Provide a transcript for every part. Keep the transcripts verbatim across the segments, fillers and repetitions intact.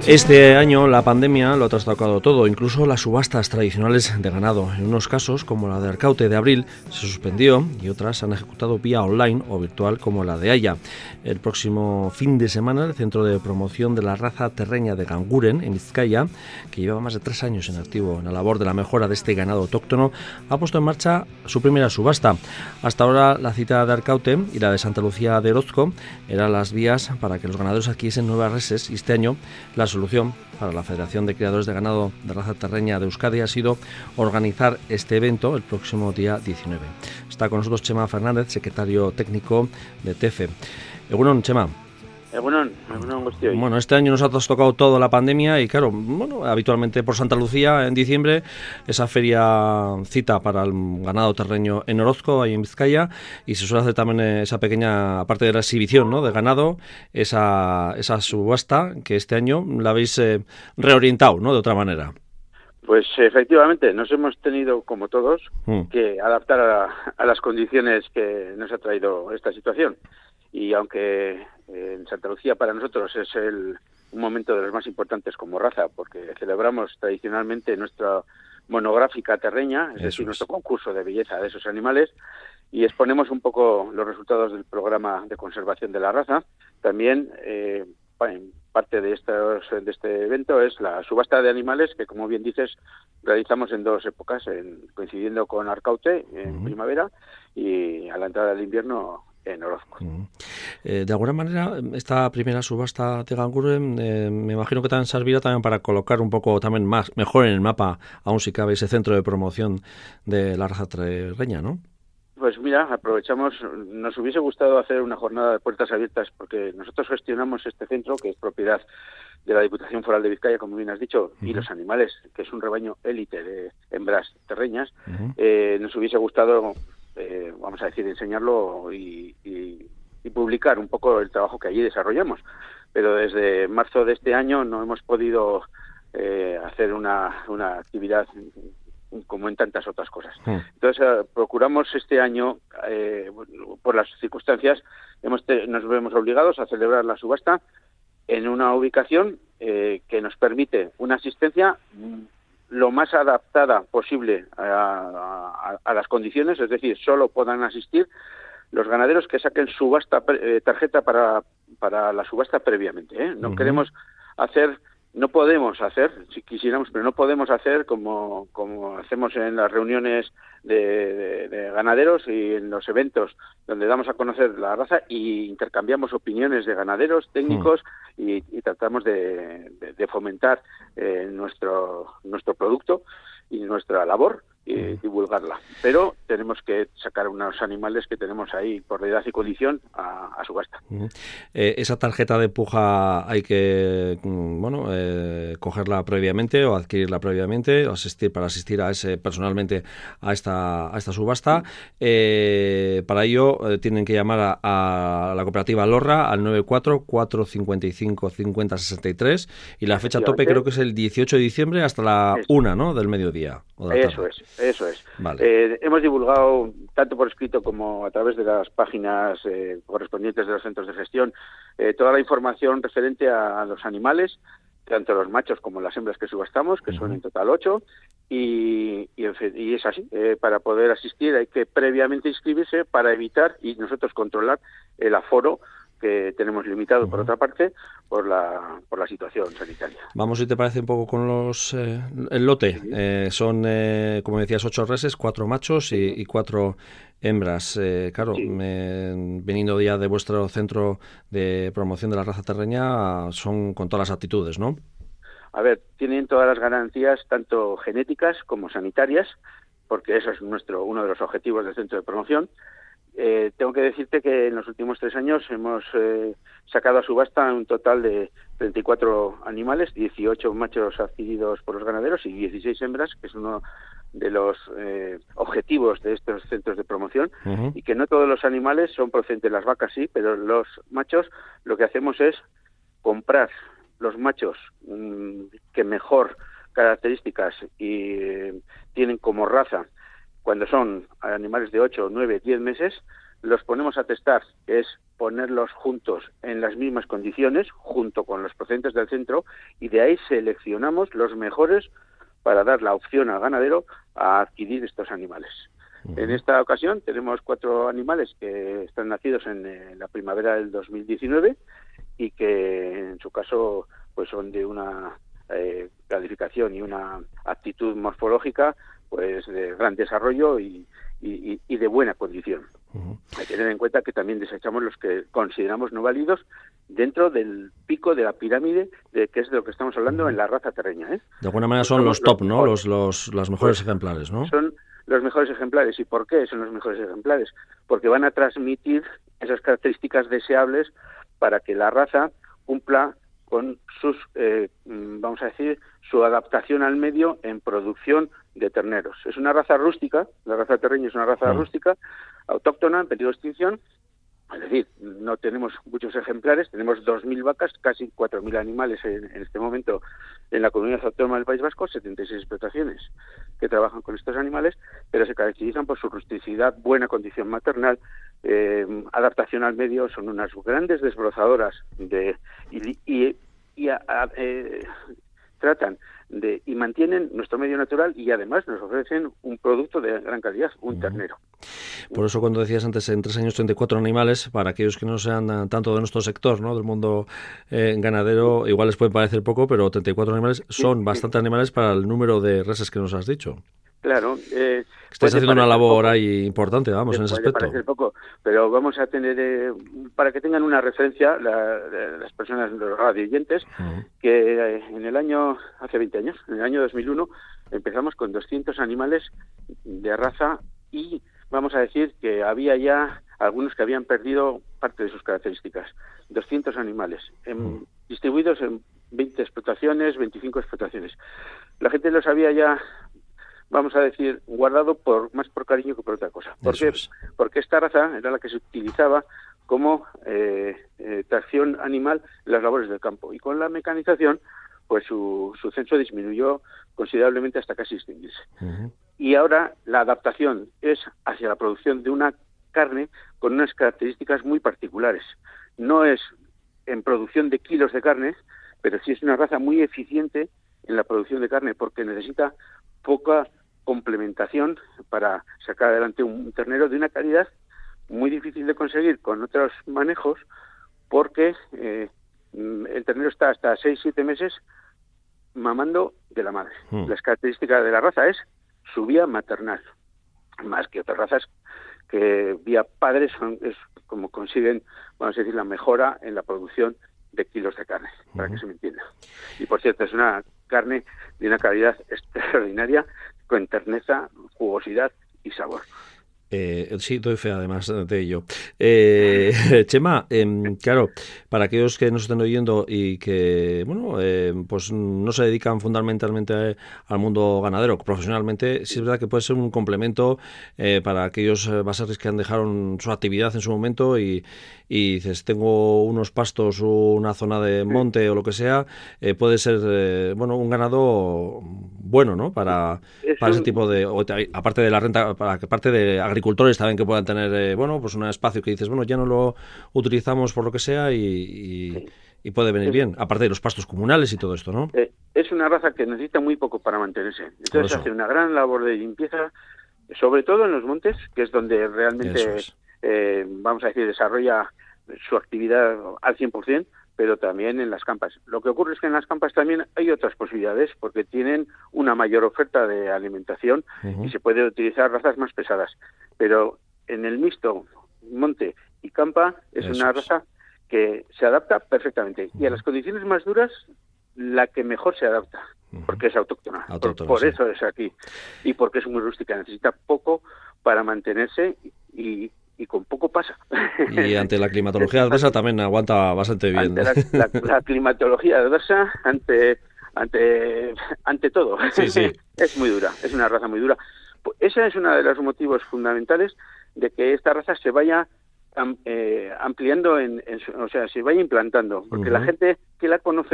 Este año la pandemia lo ha trastocado todo, incluso las subastas tradicionales de ganado. En unos casos, como la de Arcaute de abril, se suspendió y otras se han ejecutado vía online o virtual, como la de Haya. El próximo fin de semana, el Centro de Promoción de la Raza Terreña de Ganguren, en Vizcaya, que llevaba más de tres años en activo en la labor de la mejora de este ganado autóctono, ha puesto en marcha su primera subasta. Hasta ahora la cita de Arcaute y la de Santa Lucía de Orozco eran las vías para que los ganaderos adquiriesen nuevas reses, y este año la solución para la Federación de Criadores de Ganado de Raza Terreña de Euskadi ha sido organizar este evento el próximo día diecinueve. Está con nosotros Chema Fernández, secretario técnico de T E F E. Egunon, Chema. Egunon, egunon guztioi. Bueno, este año nos ha tocado todo la pandemia y claro, bueno, habitualmente por Santa Lucía en diciembre, esa feria cita para el ganado terreño en Orozco, ahí en Vizcaya, y se suele hacer también esa pequeña, aparte de la exhibición, ¿no?, de ganado, esa, esa subasta que este año la habéis eh, reorientado, ¿no?, de otra manera. Pues efectivamente, nos hemos tenido, como todos, mm. que adaptar a, a las condiciones que nos ha traído esta situación. Y aunque eh, en Santa Lucía para nosotros es el, un momento de los más importantes como raza, porque celebramos tradicionalmente nuestra monográfica terreña, es Eso decir, es. nuestro concurso de belleza de esos animales, y exponemos un poco los resultados del programa de conservación de la raza. También eh, parte de, estos, de este evento es la subasta de animales, que como bien dices, realizamos en dos épocas, en, coincidiendo con Arcaute en uh-huh. primavera y a la entrada del invierno en Orozco. Uh-huh. Eh, de alguna manera, esta primera subasta de Ganguren, eh, me imagino que también servirá también para colocar un poco también más, mejor en el mapa, aún si cabe, ese centro de promoción de la raza terreña, ¿no? Pues mira, aprovechamos, nos hubiese gustado hacer una jornada de puertas abiertas, porque nosotros gestionamos este centro, que es propiedad de la Diputación Foral de Vizcaya, como bien has dicho, uh-huh. y los animales, que es un rebaño élite de hembras terreñas, uh-huh. eh, nos hubiese gustado, eh, vamos a decir, enseñarlo y, y, y publicar un poco el trabajo que allí desarrollamos. Pero desde marzo de este año no hemos podido eh, hacer una, una actividad como en tantas otras cosas. Sí. Entonces, eh, procuramos este año, eh, por las circunstancias, hemos te, nos vemos obligados a celebrar la subasta en una ubicación eh, que nos permite una asistencia lo más adaptada posible a, a, a las condiciones, es decir, solo puedan asistir los ganaderos que saquen subasta eh, tarjeta para, para la subasta previamente, ¿eh? No uh-huh. queremos hacer... No podemos hacer, si quisiéramos, pero no podemos hacer como, como hacemos en las reuniones de, de, de ganaderos y en los eventos donde damos a conocer la raza y intercambiamos opiniones de ganaderos, técnicos mm. y, y tratamos de, de, de fomentar eh, nuestro, nuestro producto y nuestra labor y mm. divulgarla. Pero tenemos que sacar unos animales que tenemos ahí por edad y condición a, a subasta. Mm. Eh, esa tarjeta de puja hay que, bueno, eh, cogerla previamente o adquirirla previamente o asistir para asistir a ese personalmente a esta a esta subasta. Eh, para ello eh, tienen que llamar a, a la cooperativa Lorra al nueve cuatro cuatro cinco cinco cinco cero seis tres y la fecha tope creo que es el dieciocho de diciembre hasta la Eso. una, ¿no?, del mediodía. O de la Eso tarde. es. Eso es. Vale. Eh, hemos divulgado, tanto por escrito como a través de las páginas eh, correspondientes de los centros de gestión, eh, toda la información referente a, a los animales, tanto los machos como las hembras que subastamos, que uh-huh. son en total ocho, y, y, y es así. Eh, para poder asistir hay que previamente inscribirse para evitar y nosotros controlar el aforo que tenemos limitado, uh-huh. por otra parte, por la por la situación sanitaria. Vamos, si te parece, un poco con los eh, el lote. Sí. Eh, son, eh, como decías, ocho reses, cuatro machos y, y cuatro hembras. Eh, claro, sí. me, veniendo ya de vuestro centro de promoción de la raza terreña, son con todas las actitudes, ¿no? A ver, tienen todas las garantías, tanto genéticas como sanitarias, porque eso es nuestro uno de los objetivos del centro de promoción. Eh, tengo que decirte que en los últimos tres años hemos eh, sacado a subasta un total de treinta y cuatro animales, dieciocho machos adquiridos por los ganaderos y dieciséis hembras, que es uno de los eh, objetivos de estos centros de promoción, uh-huh. y que no todos los animales son procedentes, las vacas sí, pero los machos lo que hacemos es comprar los machos mmm, que mejor características y eh, tienen como raza. Cuando son animales de ocho, nueve, diez meses, los ponemos a testar, que es ponerlos juntos en las mismas condiciones, junto con los procedentes del centro, y de ahí seleccionamos los mejores para dar la opción al ganadero a adquirir estos animales. Uh-huh. En esta ocasión tenemos cuatro animales que están nacidos en, en la primavera del dos mil diecinueve y que en su caso pues son de una eh, calificación y una actitud morfológica pues de gran desarrollo y, y, y de buena condición. Uh-huh. Hay que tener en cuenta que también desechamos los que consideramos no válidos dentro del pico de la pirámide, de que es de lo que estamos hablando uh-huh. en la raza terreña, ¿eh? De alguna manera son los top, ¿no? Los, los, los mejores pues, ejemplares, ¿no? Son los mejores ejemplares. ¿Y por qué son los mejores ejemplares? Porque van a transmitir esas características deseables para que la raza cumpla con sus, eh, vamos a decir, su adaptación al medio en producción de terneros. Es una raza rústica, la raza terreña es una raza mm. rústica, autóctona, en peligro de extinción, es decir, no tenemos muchos ejemplares, tenemos dos mil vacas, casi cuatro mil animales en, en este momento en la comunidad autónoma del País Vasco, setenta y seis explotaciones que trabajan con estos animales, pero se caracterizan por su rusticidad, buena condición maternal, eh, adaptación al medio, son unas grandes desbrozadoras de, y, y, y a, a, eh, tratan de y mantienen nuestro medio natural y además nos ofrecen un producto de gran calidad, un ternero. Por eso cuando decías antes en tres años treinta y cuatro animales, para aquellos que no sean tanto de nuestro sector, ¿no? Del mundo eh, ganadero, igual les puede parecer poco, pero treinta y cuatro animales son sí, bastantes sí. animales para el número de reses que nos has dicho. Claro. Eh, Estáis haciendo una labor poco, ahí importante, vamos, en ese aspecto. Puede parecer poco, pero vamos a tener, eh, para que tengan una referencia, la, la, las personas, los radioyentes, uh-huh. que eh, en el año, hace veinte años, en el año dos mil uno, empezamos con doscientos animales de raza y vamos a decir que había ya algunos que habían perdido parte de sus características. doscientos animales, en, uh-huh. distribuidos en veinte explotaciones, veinticinco explotaciones. La gente los había ya, vamos a decir, guardado por más por cariño que por otra cosa. ¿Por qué? Es. Porque esta raza era la que se utilizaba como eh, eh, tracción animal en las labores del campo. Y con la mecanización, pues su, su censo disminuyó considerablemente hasta casi extinguirse. Uh-huh. Y ahora la adaptación es hacia la producción de una carne con unas características muy particulares. No es en producción de kilos de carne, pero sí es una raza muy eficiente en la producción de carne porque necesita poca complementación para sacar adelante un ternero de una calidad muy difícil de conseguir con otros manejos porque eh, el ternero está hasta seis siete meses mamando de la madre. Mm. Las características de la raza es su vía maternal, más que otras razas que vía padre son, es como consiguen, vamos a decir, la mejora en la producción de kilos de carne, mm. para que se me entienda. Y por cierto, es una carne de una calidad extraordinaria, con terneza, jugosidad y sabor. Eh, sí, doy fe además de ello. Eh, Chema, eh, claro, para aquellos que nos estén oyendo y que, bueno, eh, pues no se dedican fundamentalmente al mundo ganadero profesionalmente, sí es verdad que puede ser un complemento eh, para aquellos baserris que han dejado su actividad en su momento y, y dices, tengo unos pastos, una zona de monte o lo que sea, eh, puede ser, eh, bueno, un ganado bueno, ¿no? Para, para ese tipo de, aparte de la renta, para que parte de agricultores también que puedan tener, eh, bueno, pues un espacio que dices, bueno, ya no lo utilizamos por lo que sea y, y, sí. y puede venir bien, aparte de los pastos comunales y todo esto, ¿no? Eh, es una raza que necesita muy poco para mantenerse. Entonces hace una gran labor de limpieza, sobre todo en los montes, que es donde realmente, es. eh, vamos a decir, desarrolla su actividad al cien por ciento, pero también en las campas. Lo que ocurre es que en las campas también hay otras posibilidades, porque tienen una mayor oferta de alimentación uh-huh. y se puede utilizar razas más pesadas. Pero en el mixto monte y campa es Eso una raza es. que se adapta perfectamente. Uh-huh. Y a las condiciones más duras, la que mejor se adapta, uh-huh. porque es autóctona. autóctona por por sí. eso es aquí. Y porque es muy rústica, necesita poco para mantenerse y... y con poco pasa. Y ante la climatología adversa también aguanta bastante bien. Ante la, la, la climatología adversa, ante ante ante todo. Sí, sí. Es muy dura, es una raza muy dura. Ese es uno de los motivos fundamentales de que esta raza se vaya am, eh, ampliando, en, en su, o sea, se vaya implantando. Porque uh-huh. la gente que la conoce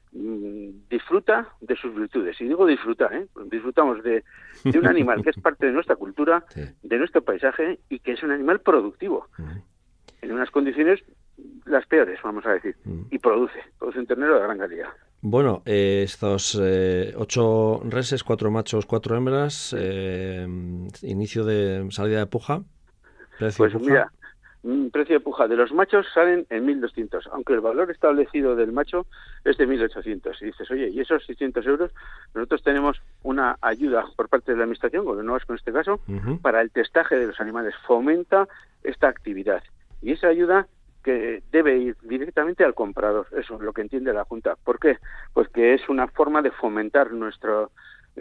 disfruta de sus virtudes. Y digo disfrutar, ¿eh? Disfrutamos de, de un animal que es parte de nuestra cultura, sí. de nuestro paisaje, y que es un animal productivo, uh-huh. en unas condiciones las peores, vamos a decir, uh-huh. y produce, produce un ternero de gran calidad. Bueno, eh, estos eh, ocho reses, cuatro machos, cuatro hembras, eh, inicio de salida de puja, precio pues de puja. Mira, precio de puja de los machos salen en mil doscientos, aunque el valor establecido del macho es de mil ochocientos. Y dices, oye, ¿y esos seiscientos euros? Nosotros tenemos una ayuda por parte de la Administración, Gobierno-Vasco en este caso, uh-huh. para el testaje de los animales. Fomenta esta actividad. Y esa ayuda que debe ir directamente al comprador. Eso es lo que entiende la Junta. ¿Por qué? Pues que es una forma de fomentar nuestro...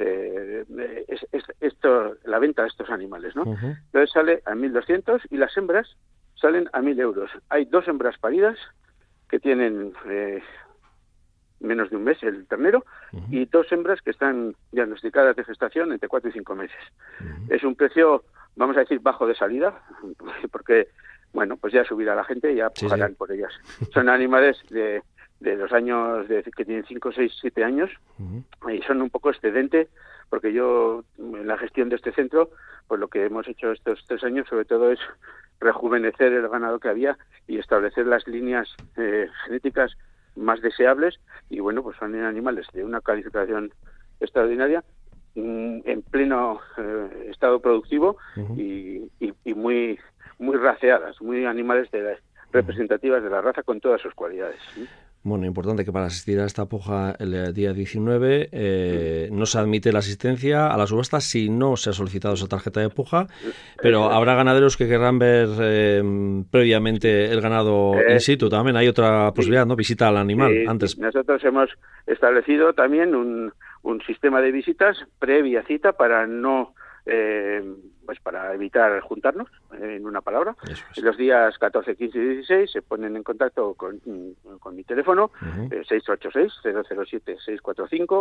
Eh, es, es, esto, la venta de estos animales, ¿no? Uh-huh. Entonces sale a mil doscientos y las hembras salen a mil euros. Hay dos hembras paridas que tienen eh, menos de un mes el ternero uh-huh. y dos hembras que están diagnosticadas de gestación entre cuatro y cinco meses. Uh-huh. Es un precio, vamos a decir, bajo de salida, porque, bueno, pues ya subirá la gente y ya pagarán sí, sí. por ellas. Son animales de, de los años de, que tienen cinco, seis, siete años uh-huh. y son un poco excedente, porque yo, en la gestión de este centro, pues lo que hemos hecho estos tres años sobre todo es rejuvenecer el ganado que había y establecer las líneas eh, genéticas más deseables, y bueno, pues son animales de una calificación extraordinaria, mmm, en pleno eh, estado productivo uh-huh. y, y, y muy muy raceadas, muy animales de la, representativas de la raza con todas sus cualidades. ¿Sí? Bueno, importante que para asistir a esta puja el día diecinueve eh, no se admite la asistencia a la subasta si no se ha solicitado esa tarjeta de puja, pero eh, habrá ganaderos que querrán ver eh, previamente el ganado eh, in situ. También hay otra posibilidad, ¿no? Visita al animal sí, antes. Nosotros hemos establecido también un, un sistema de visitas previa cita para no... Eh, pues para evitar juntarnos, eh, en una palabra. Es. Los días catorce, quince y dieciséis se ponen en contacto con, con mi teléfono, uh-huh. eh, seis ocho seis, cero cero siete, seis cuatro cinco,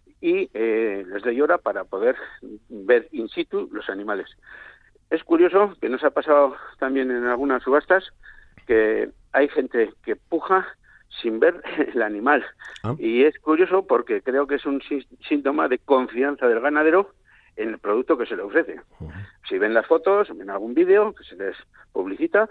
y eh, les doy hora para poder ver in situ los animales. Es curioso que nos ha pasado también en algunas subastas que hay gente que puja sin ver el animal. ¿Ah? Y es curioso porque creo que es un sí- síntoma de confianza del ganadero en el producto que se le ofrece. Uh-huh. Si ven las fotos, ven algún vídeo que se les publicita,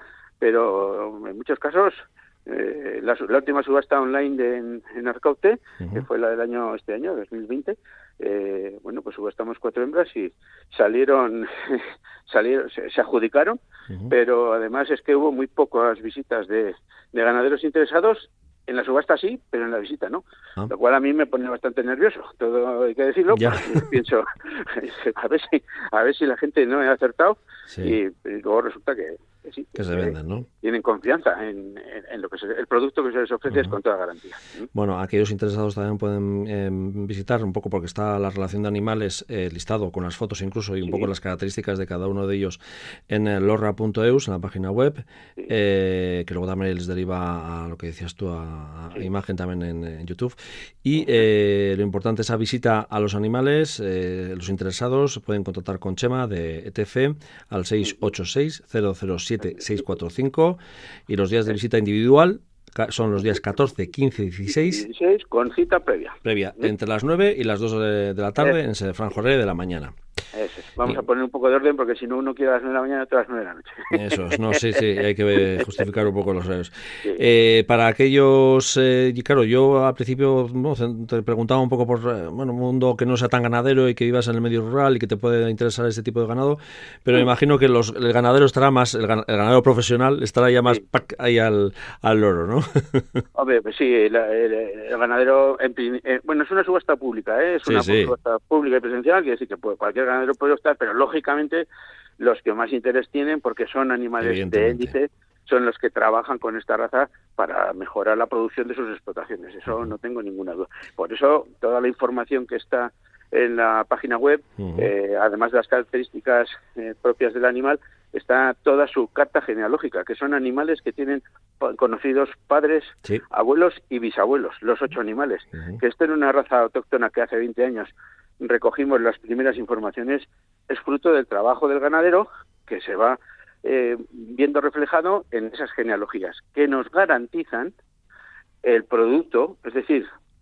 pero en muchos casos eh, la, la última subasta online de, en, en Arcaute, uh-huh. que fue la del año este año, dos mil veinte, eh, bueno, pues subastamos cuatro hembras y salieron, salieron se, se adjudicaron, uh-huh. pero además es que hubo muy pocas visitas de, de ganaderos interesados. En la subasta sí, pero en la visita no. Ah. Lo cual a mí me pone bastante nervioso, todo hay que decirlo, porque pienso, a ver si a ver si la gente no ha acertado, sí. y, y luego resulta que, que sí. Que, que se vendan, ¿no? Tienen confianza en, en, en lo que se, el producto que se les ofrece uh-huh. es con toda garantía. ¿Mm? Bueno, aquellos interesados también pueden eh, visitar un poco, porque está la relación de animales eh, listado con las fotos incluso y un sí. poco las características de cada uno de ellos en eh, lorra punto eus, en la página web, sí. eh, que luego también les deriva a lo que decías tú, a, a sí. imagen también en, en YouTube. Y eh, lo importante es esa visita a los animales. Eh, los interesados pueden contactar con Chema de E T F al seis ocho seis, cero cero siete, seis cuatro cinco, y los días de visita individual son los días catorce, quince y dieciséis. dieciséis con cita previa. Previa, entre las nueve y las dos de, de la tarde, en San Franjoré de la mañana. Eso es. Vamos y... a poner un poco de orden, porque si no uno quiere a las nueve de la mañana, otro a las nueve de la noche. Eso es, no, sí, sí, hay que justificar un poco los horarios. Sí. Eh, para aquellos, eh, claro, yo al principio no, te preguntaba un poco por, bueno, un mundo que no sea tan ganadero y que vivas en el medio rural y que te puede interesar este tipo de ganado, pero me imagino que los, el ganadero estará más, el, gan, el ganadero profesional estará ya más sí. pac, ahí al, al loro, ¿no? Hombre, pues sí, el, el, el ganadero, en, eh, bueno, es una subasta pública, ¿eh? es una sí, sí. subasta pública y presencial, quiere decir que puede, cualquier ganadero puede optar, pero lógicamente los que más interés tienen, porque son animales de élite, son los que trabajan con esta raza para mejorar la producción de sus explotaciones. Eso uh-huh. no tengo ninguna duda. Por eso toda la información que está en la página web, uh-huh. eh, además de las características eh, propias del animal, está toda su carta genealógica, que son animales que tienen conocidos padres, sí. abuelos y bisabuelos, los ocho animales. Uh-huh. Que esto en una raza autóctona que hace veinte años recogimos las primeras informaciones, es fruto del trabajo del ganadero, que se va eh, viendo reflejado en esas genealogías, que nos garantizan el producto, es decir,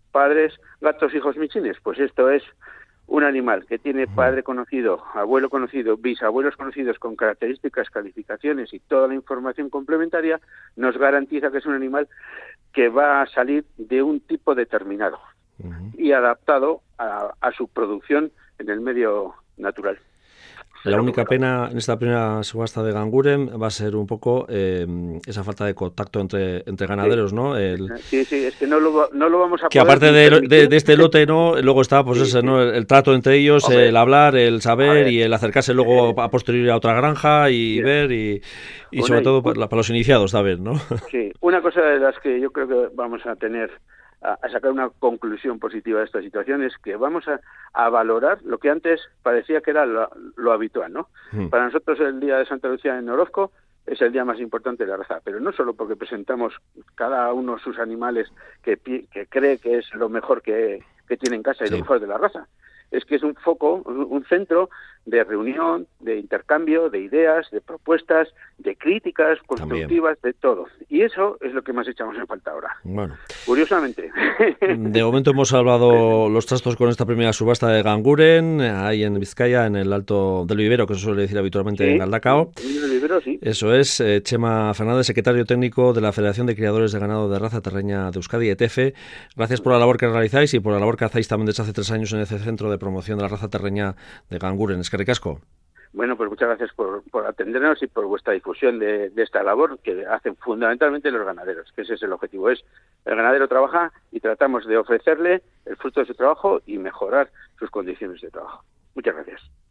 padres, gatos, hijos, michines. Pues esto es un animal que tiene padre conocido, abuelo conocido, bisabuelos conocidos con características, calificaciones y toda la información complementaria, nos garantiza que es un animal que va a salir de un tipo determinado uh-huh. y adaptado a, a su producción en el medio natural. La única pena en esta primera subasta de Ganguren va a ser un poco eh, esa falta de contacto entre entre ganaderos, sí. ¿no? El, sí, sí, es que no lo, no lo vamos a que poder... Que aparte de, de, de este lote, ¿no? Luego está, pues sí, ese, sí. ¿no? El, el trato entre ellos, Hombre, el hablar, el saber y el acercarse luego eh, a posteriori a otra granja y sí. ver y, y sobre todo para, para los iniciados, saber, ¿no? Sí, una cosa de las que yo creo que vamos a tener a, a sacar una conclusión positiva de esta situación es que vamos a, a valorar lo que antes parecía que era lo, lo habitual, ¿no? Mm. Para nosotros el Día de Santa Lucía en Orozco es el día más importante de la raza, pero no solo porque presentamos cada uno sus animales que, que cree que es lo mejor que, que tiene en casa y sí. lo mejor de la raza, es que es un foco, un centro de reunión, de intercambio, de ideas, de propuestas, de críticas constructivas, También. de todo. Y eso es lo que más echamos en falta ahora. Bueno. Curiosamente. De momento hemos hablado los trastos con esta primera subasta de Ganguren, ahí en Vizcaya, en el Alto del Vivero, que se suele decir habitualmente sí, en Galdakao. El Vivero, sí. Eso es. Eh, Chema Fernández, secretario técnico de la Federación de Criadores de Ganado de Raza Terreña de Euskadi, E T F. Gracias por la labor que realizáis y por la labor que hacéis también desde hace tres años en ese centro de promoción de la raza terreña de Ganguren. Es que ricasco. Bueno, pues muchas gracias por, por atendernos y por vuestra difusión de, de esta labor que hacen fundamentalmente los ganaderos, que ese es el objetivo. Es el ganadero trabaja y tratamos de ofrecerle el fruto de su trabajo y mejorar sus condiciones de trabajo. Muchas gracias.